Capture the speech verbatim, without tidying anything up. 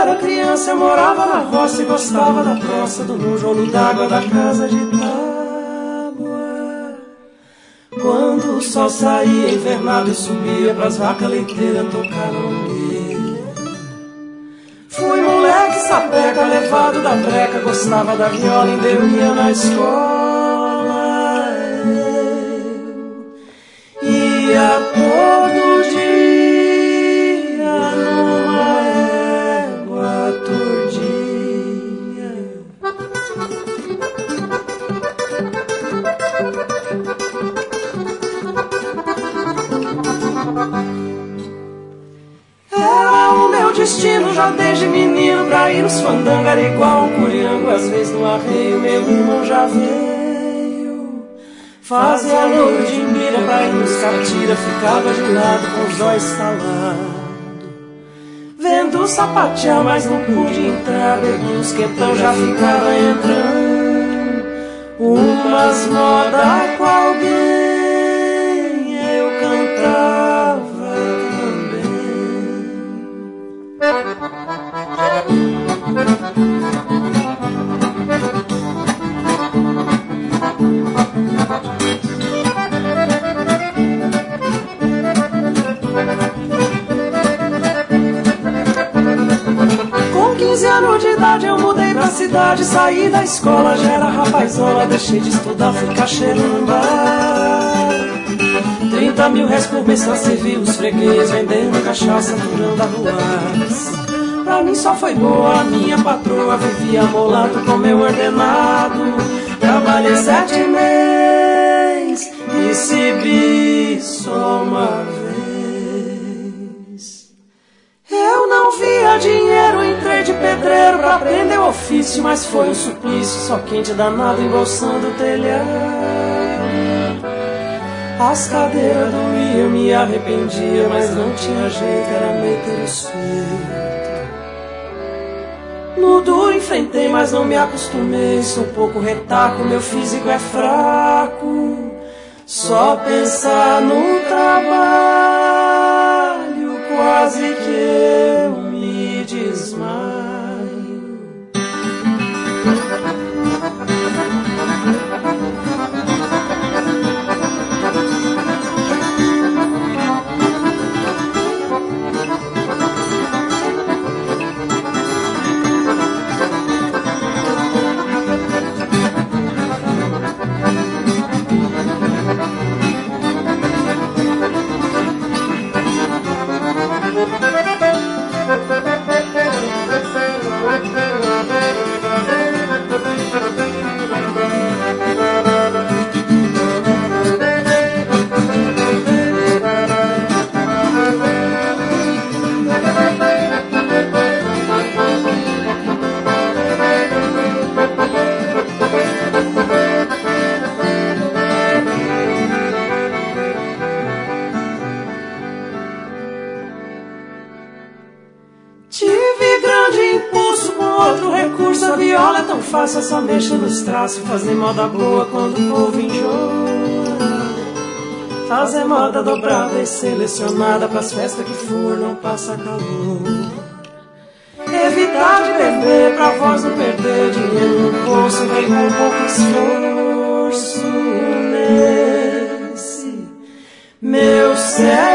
era criança eu morava na roça e gostava da troça do monjolo d'água da casa de tábua. Quando o sol saía invernado e subia pras vacas leiteiras tocar longueira. Fui moleque sapeca, levado da breca, gostava da viola, ainda eu ia na escola. Eu ia todo dia numa égua tordinha. Era o meu destino já desde menino pra ir nos fandangos, era igual um curiango. Às vezes no arreio meu irmão já veio fazer a loura de mira pra ir nos catira. Ficava de lado com os olhos estalados, vendo sapatear, mas não pude entrar. Bebi uns quentão, já ficava entrando umas modas com alguém, eu cantava também. Com quinze anos de idade eu mudei pra cidade, saí da escola, já era rapazola, deixei de estudar, fui caixeiro num bar. Trinta mil réis por mês pra servir os freguês, vendendo cachaça, furando arruadas. Pra mim só foi boa, a minha patroa vivia molato com meu ordenado. Trabalhei sete meses e recebi só uma vez. Eu não via dinheiro, entrei de pedreiro pra aprender o ofício, mas foi um suplício, só quente danado embolsando o telhado. As cadeiras doíam, me arrependia, mas não tinha jeito, era meter o sueiro. No duro enfrentei, mas não me acostumei, sou um pouco retaco, meu físico é fraco. Só pensar no trabalho, quase que eu me desmaio. Faça só mexa nos traços, fazer moda boa quando o povo enjoa. Fazer moda dobrada e selecionada pras festas que for, não passa calor. Evitar de beber pra voz não perder dinheiro no bolso, vem com pouco esforço nesse meu céu.